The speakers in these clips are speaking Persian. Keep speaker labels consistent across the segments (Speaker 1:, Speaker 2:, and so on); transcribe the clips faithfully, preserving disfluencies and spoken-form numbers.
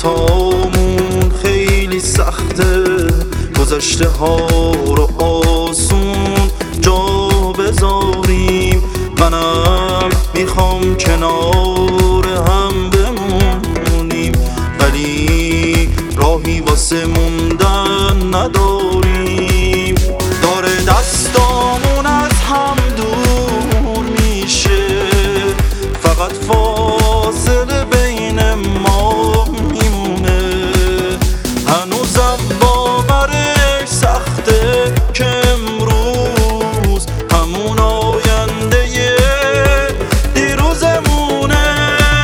Speaker 1: خطامون خیلی سخته، گذشته ها رو آسون جا بذاریم. منم میخوام کنار هم بمونیم، ولی راهی واسه موندن نداریم. داره دستامون از هم دور میشه، فقط فاصله بین ما میمونه. هنوزم باورش سخته که امروز همون آینده دیروزمونه.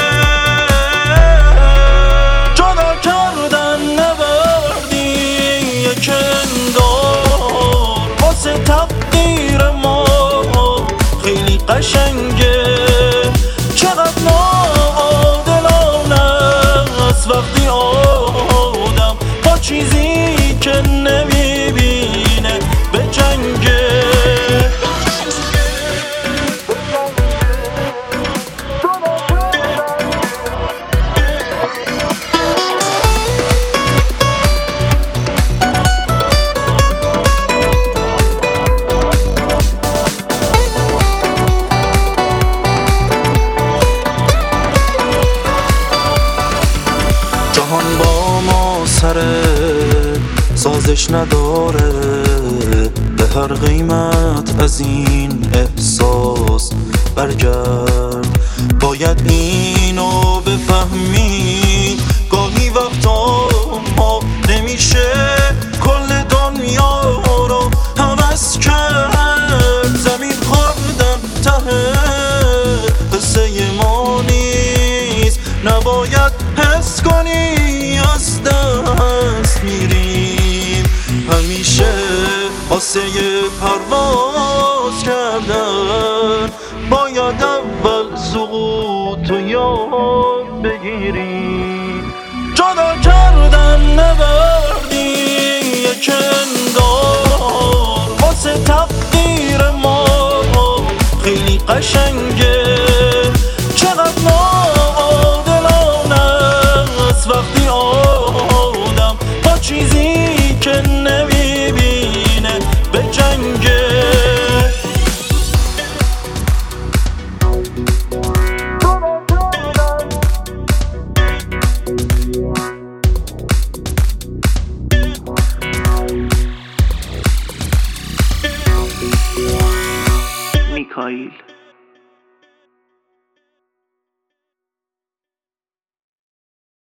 Speaker 1: جدا کردن نبردی یک اندار واسه تقدیر ما خیلی قشنگه. چقدر ناعادلانه است وقتی آدم با چیزی که نمیبینه به جنگه. جهان با ما سره سازش نداره، به هر قیمت از این احساس برگرد. باید اینو بفهمی گاهی وقتا ما نمیشه کل دنیا رو هوس کرد. زمین خوردن ته قصه ما نیست، نباید حس کنی از دست میریم. همیشه واسه پرواز کردن باید اول سقوط رو یاد بگیریم. جدا کردن نبردی یک اندار واسه تقدیر ما خیلی قشنگه. چقدر ناعادلانه است وقتی آدم با چیزی که نمیبینه به جنگه.
Speaker 2: میکائیل